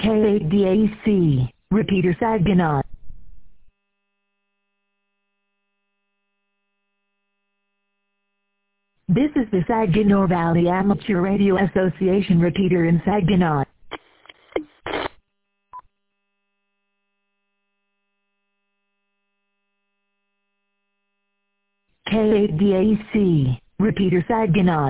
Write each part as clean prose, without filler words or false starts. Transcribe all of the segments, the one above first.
KADAC, repeater Saginaw. This is the Saginaw Valley Amateur Radio Association repeater in Saginaw. KADAC, repeater Saginaw.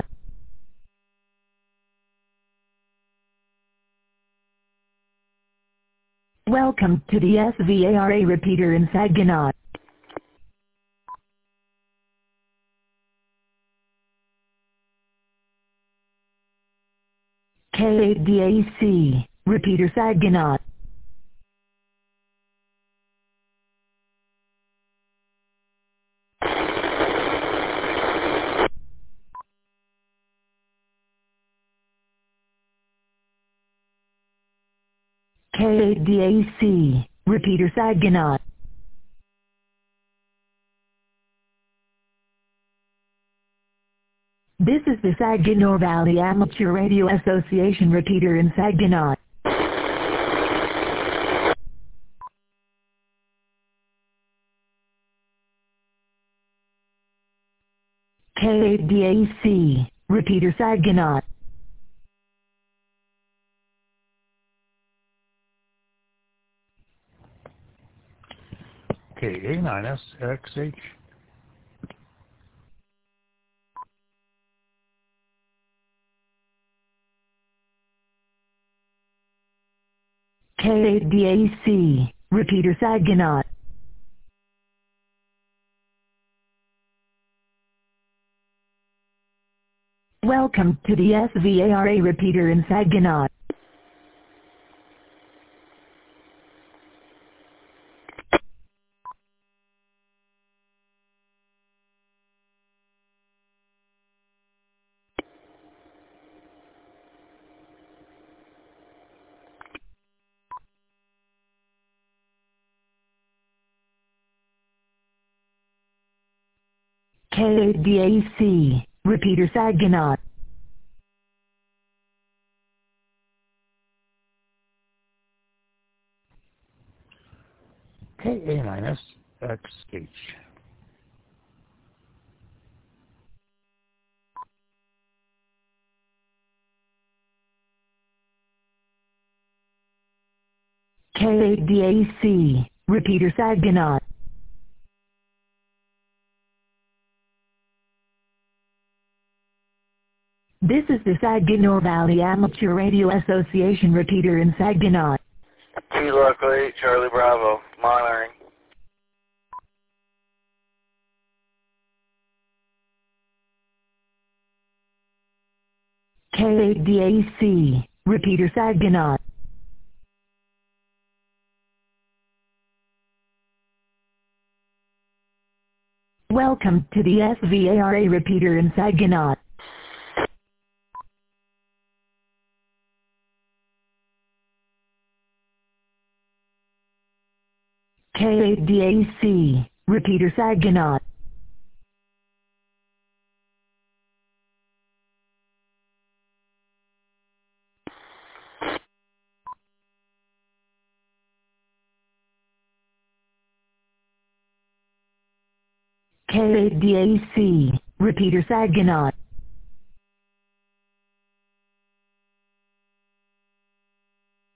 Welcome to the SVARA repeater in Saginaw. KADAC, repeater Saginaw. KADAC, repeater Saginaw. This is the Saginaw Valley Amateur Radio Association repeater in Saginaw. KADAC, repeater Saginaw. KA9SXH. KADAC, repeater Saginaw. Welcome to the SVARA repeater in Saginaw. KADAC, repeater Saginaw. KA9SXH. KADAC, repeater Saginaw. This is the Saginaw Valley Amateur Radio Association repeater in Saginaw. Kilo 8, Charlie Bravo, monitoring. KADAC, repeater Saginaw. Welcome to the SVARA repeater in Saginaw. KADAC, repeater Saginaw. KADAC, repeater Saginaw.